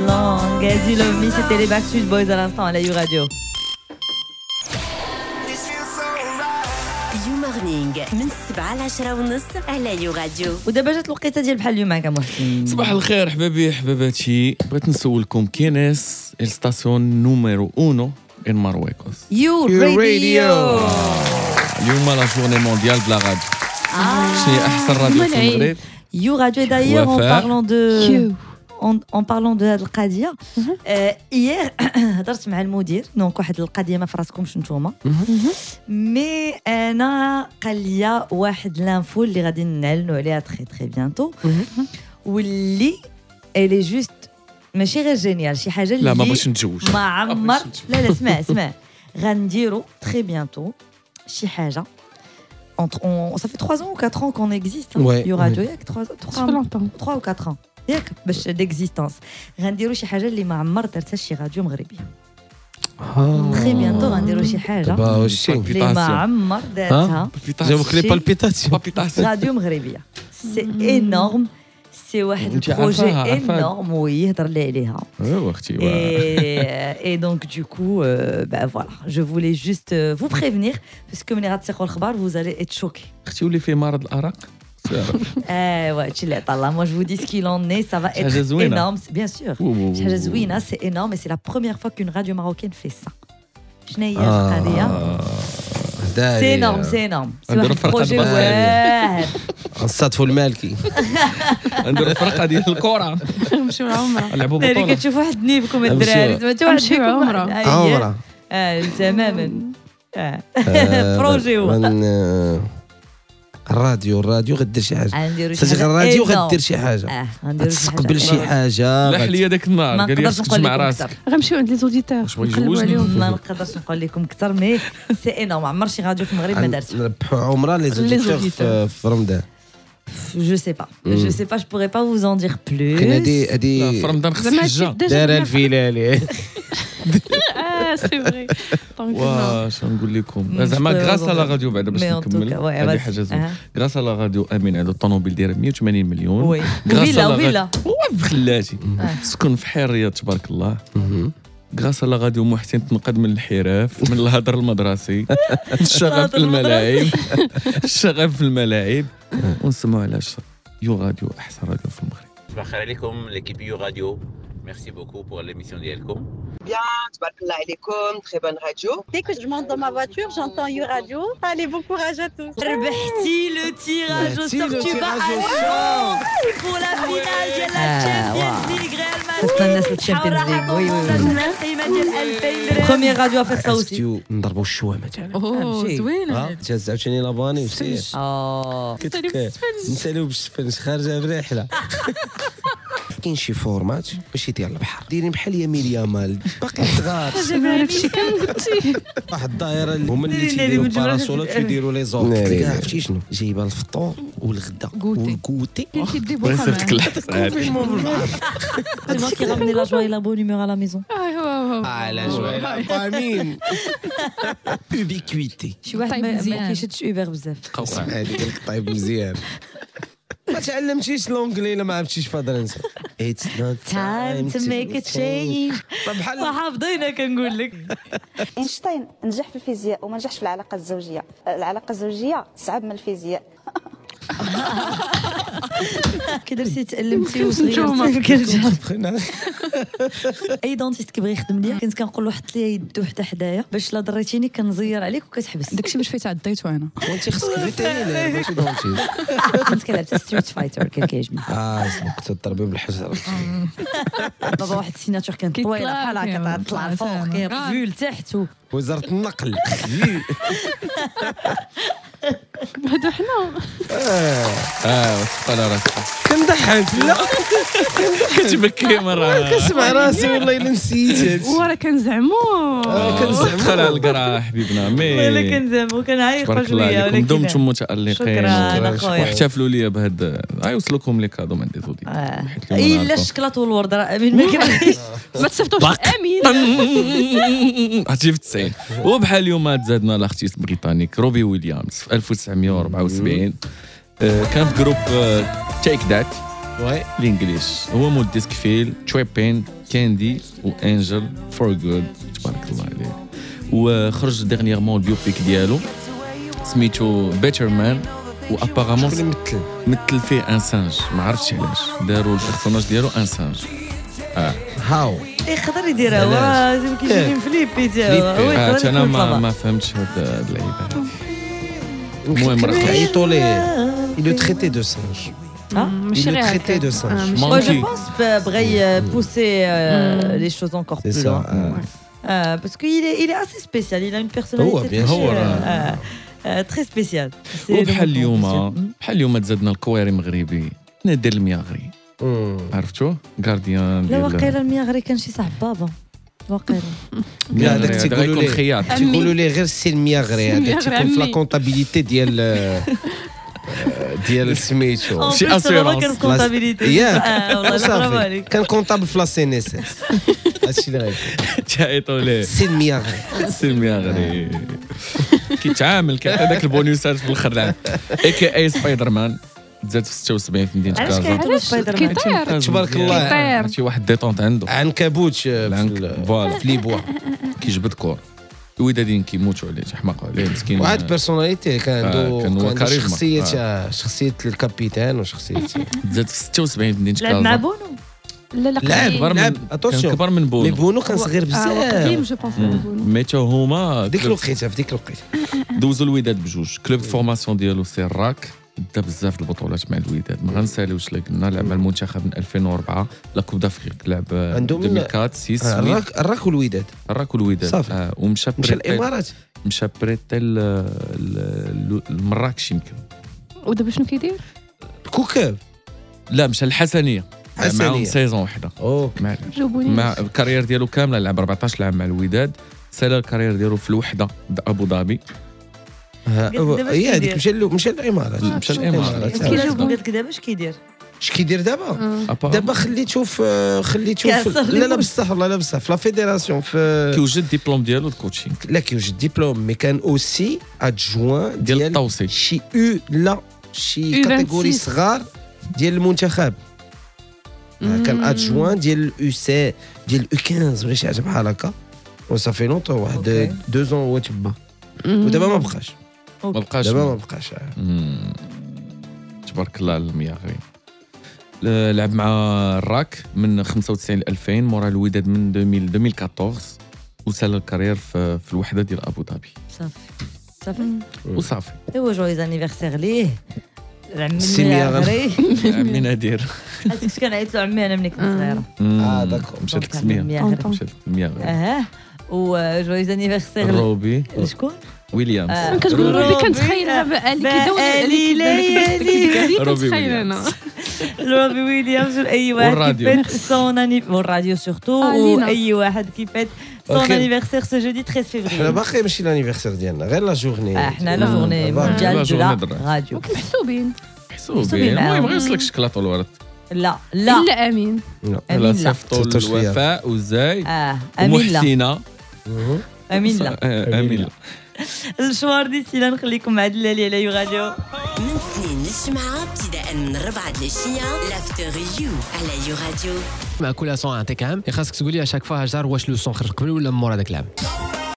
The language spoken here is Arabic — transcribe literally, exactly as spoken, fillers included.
long as you love me, c'était les Backstreet Boys à l'instant à la U Radio. يو مورنينغ من السبعة لعشرة ونص على يو راديو. ودابا جات الوقيته ديال بحال اليوم معك محسن. صباح الخير حبابي حباباتي، بغيت نسولكم كيناس الستاسيون نوميرو واحد ان مارويكوس؟ يو راديو. اليوم لا جورني مونديال بلا راديو. شنو هي احسن راديو في المغرب؟ يو راديو. دايوغ en parlant de en en parlant de هاد القضيه ايير هضرت مع المدير دونك واحد القضيه ما فراسكمش نتوما مي انا قال لي واحد لانفو اللي غادي نعلنوا عليها تري تري بيانتو واللي الي جوست ماشي غير جينيال شي حاجه اللي لا ما باش نتزوج ما عمر لا لا اسمع اسمع غنديروا تري بيانتو شي حاجه entre on ça fait trois ans ou quatre ans qu'on existe hein, ouais, Yo Radio ouais. yak trois ou quatre ans ياك باش ديكزيستانس غنديروا شي حاجه اللي ما عمر دارتها شي راديو مغربيه تري بيانتو غنديروا شي حاجه اللي ما عمر دارتها جاوبك لي بالبيتاسيون راديو مغربيه سي انورم سي واحد البروجي انورم ويهضر لي عليها ايوا اختي et donc du coup euh, bah voilà je voulais juste euh, vous prévenir parce que ملي غتسيقوا الخبر vous allez être choqués اختي ولي فيه مرض الارق Eh ouais, tu l'as pas là. Moi, je vous dis ce qu'il en est. Ça va être énorme. Bien sûr. C'est énorme et c'est la première fois qu'une radio marocaine fait ça. C'est énorme, c'est énorme. C'est un projet واحد. نصادفوا المالكي. نديروا فرقه ديال الكره. نمشيو لعمره. نلعبوا بطوله. بطوله. كتشوفوا واحد نيفكم الدراري. نمشيو عمره. عمره. اه تماما. بروجي هو. الراديو الراديو غدير شي حاجه صدق الراديو غدير شي حاجه غتستقبل شي حاجه لا حليه داك النهار قال لي خصك تجمع راسك غنمشيو عند لي زوديتور نقلبوا عليهم ما نقدرش نقول لكم اكثر مي سي انورم عمر شي راديو في المغرب ما دارتش نربحوا عمره لي زوديتور في رمضان je sais pas je sais pas je pourrais pas vous en dire plus هادي هادي في رمضان خص حجه دار الفيلالي اه سي فري واش نقول لكم زعما غراس على راديو بعدا باش نكمل هذه حاجه زوينه غراس على راديو امين هذا الطوموبيل داير مية وثمانين مليون وي فيلا ويلا خلاتي سكن في حي الرياض تبارك الله غراس على راديو محسن تنقد من الحراف من الهدر المدرسي الشغف في الملاعب الشغف في الملاعب ونسمعوا علاش يو راديو احسن راديو في المغرب. صباح الخير عليكم l'équipe يو راديو. Merci beaucoup pour l'émission d'Yelcom. Bien, tabarakallah alaikum, très bonne radio. Dès que je monte dans ma voiture, j'entends You Radio. Allez, bon courage à tous. ربحتي le tirage au sort, tu vas aller pour la finale de la Champions League Real Madrid. الناس الشامبيونز ليغ وي وي première radio à faire ça aussi. نضربوا الشوامه تاعنا. اوه زوينه. جاز عاوتاني لاباني وسير. اه نساليو بالسفنج خارجه برحله. كاين شي فورمات باش يدير البحر دايرين بحال يميل يامال باقي صغار جابها لك شي كامل قلتي واحد الدائره هما اللي تيديروا باراسولات ويديروا لي زوط كاع عرفتي شنو جايبه الفطور والغدا والكوتي كاين كيدي بوكا وصيفطك الحصاد c'est moi qui ramenais la joie et la bonne humeur à la maison. اه لا جوي امين بوبيكويتي شي واحد ما كيشدش اوبر بزاف هذيك الطيب مزيان ما تعلمتيش لونجلي الا ما عرفتيش فرنسا. It's not time to make a change. بحال وحافظينها كنقول لك. اينشتاين نجح في الفيزياء وما نجحش في العلاقه الزوجيه. العلاقه الزوجيه صعب من الفيزياء. كي درتي تعلمتي وصغيرتي كنرجع اي دونتيست كيبغي يخدم ليا كنت كنقول له حط لي يدو حتى حدايا باش لا ضريتيني كنزير عليك وكتحبس داكشي باش فايت عديتو انا وانت خصك فيترينير ماشي دونتيست كنت كنلعب ستريت فايتر كان كيعجبني اه كنت تضربي بالحجر بابا واحد السيناتور كانت طويله بحال هكا طلع الفوق كيرفيو لتحت وزاره النقل هادو حنا اه اه وسط على راسك كنضحك لا كتبكي مره كنسمع راسي والله الا نسيت ورا كنزعمو كنزعمو على القرا حبيبنا مي ولا كنزعمو كنعيق شويه ولكن دمتم متالقين شكرا اخويا واحتفلوا لي بهذا غيوصلوكم لي كادو من دي زودي الا الشكلاط والورد راه امين ما كاينش ما تصيفطوش امين عرفتي في التسعين وبحال اليوم تزادنا لاختيس بريطانيك روبي ويليامز في ألف وتسعمية وأربعة وسبعين كان في جروب تيك ذات وي الانجليش هو مول ديسك فيل تريبين كاندي وانجل فور جود تبارك الله عليه. وخرج ديرنييرمون البيوبيك ديالو سميتو بيتر مان وابارامون مثل مثل فيه ان سانج ما عرفتش علاش داروا البيرسوناج ديالو ان سانج. اه هاو يقدر يديرها هو زعما كيجي فليبي ديالو آه انا ما ما فهمتش هاد اللعيبه. المهم راه عيطوا ليه il le traitait de singe. ماشي il le غير traitait de singe. Moi je pense بغى pousser euh, les choses encore C'est plus ça, loin. euh. Euh, parce qu'il est il est assez spécial, il a une personnalité هو bien très, sûr. euh, euh, très spéciale. C'est le وبحال mot اليوم qu'on dit. بحال اليوم تزادنا الكواري مغربي نادر المياغري عرفتو غارديان لا ديال واقيلا المياغري كان شي صاحب بابا واقيلا لا هذاك هذا تيقولوا غيكون ليه خياط تيقولوا ليه غير السي المياغري هذا تيكون في لا كونطابيليتي ديال ديال سميتو شي بابا assurance. كان كونتابيليتي ياك والله برافو صافي عليك. كان كونطابل في لا سي ان اس اس هادشي اللي غيكون تعيطوا ليه سي المياغري سي المياغري كيتعامل كيعطي داك البونيسات في الاخر العام اي كي اي سبايدر مان تزاد في ستة وسبعين في مدينه علاش كازا. كيعيطوا سبايدر مان؟ كيطير تبارك الله. كيطير. شي واحد ديطونت عنده عنكبوت في العنك- ال- فوالا. في لي بوا كيجبد كور الودادين كيموتوا عليه تيحماقوا عليه مسكين. واحد بيرسوناليتي كان عنده آه، كان هو كان عنده كاريزما. شخصيه آه. شخصيه الكابيتان وشخصيه تزاد في ستة وسبعين في مدينه لعب مع كازا. بونو لا لا لعب. كبر لعب. من كان Attention. كبر من مي بونو. بونو كان صغير قديم بزاف جو بونس ميتو هما ديك كلوب- الوقيته في ديك الوقيته دوزوا الوداد بجوج كلوب فورماسيون ديالو سي الراك دا بزاف البطولات مع الوداد ما غنساليوش لك قلنا لعب مع المنتخب من ألفين وأربعة لا كوب دافريك لعب عندهم ألفين وأربعة ستة آه، الراك الراك والوداد الراك والوداد صافي. آه ومشى مشى بريتي الامارات مشى بريتي ال- ال- المراكش يمكن ودابا شنو كيدير؟ كوكب لا مشى الحسنيه حسنية. معاهم سيزون وحده اوكي مع جاوبوني مع الكارير ديالو كامله لعب أربعطاش لعب مع الوداد سالا الكارير ديالو في الوحده د ابو ظبي دابا هي اش هذيك كيدير؟ مشى له- مشى للامارات مشى الامارات قالت لك دابا اش كيدير؟ اش كيدير دابا أبا- دابا خليته في خليته في كيعصر لا لا لي بصح والله لا بصح في لا فيدراسيون في كيوجد ديبلوم ديالو الكوتشينغ لا كيوجد ديبلوم مي كان اوسي ادجوان ديال ديال التوصيل شي او لا شي U كاتيجوري vingt-six. صغار ديال المنتخب آه، كان ادجوان ديال الاو سي ديال الاو خمسة ولا شي حاجه بحال هكا وصافي لونطون واحد أوكي. دو زون هو تما ودابا ما بقاش ما بقاش دابا ما بقاش مم. تبارك الله على المياغري. ل- لعب مع الراك من خمسة وتسعين ل ألفين مورا الوداد من ألفين ألفين وأربعطاش وسال الكارير في, في الوحده ديال ابو ظبي صافي صافي وصافي. ايوا جويز انيفرسير ليه العمي سي مياغري. المياغري عمي نادير هذاك اش كنعيط له عمي انا ملي كنت صغيره اه داكور مشات دونك التسميه المياغري. مشات المياغري. اه وجويز انيفرسير روبي شكون؟ ويليامز آه. كتقول روبي. لي كنتخيلها بقالي كيداول بقالي ليالي. روبي كنتخيل انا روبي ويليامز واي واحد والراديو. كيفات سون اني والراديو سورتو آه، لينا. واي واحد كيفات سون أوكي. انيفرسير سو جودي ثلاثة حنا فيفري. باقي ماشي لانيفرسير ديالنا غير لا جورني احنا لا جورني دابا. لا مونديال دو جورني لا درا. راديو. محسوبين حسوبي حسوبي معاهم. المهم غير يوصلك شكلاط والورد لا لا لا امين لا. امين لا لا صيفطوا تصيفطوش فيا. الوفاء والزاي اه امين لا ومحسنه مهم. امين لا آه، امين لا الشوار ديتي لا نخليكم مع دلالي على يو راديو. من اثنين للجمعة ابتداء من ربعة العشية لافتر يو على يو راديو. مع كل سون عطيك عام خاصك تقول لي اشاك فوا هجر واش لو سون خرج قبل ولا من مورا داك العام.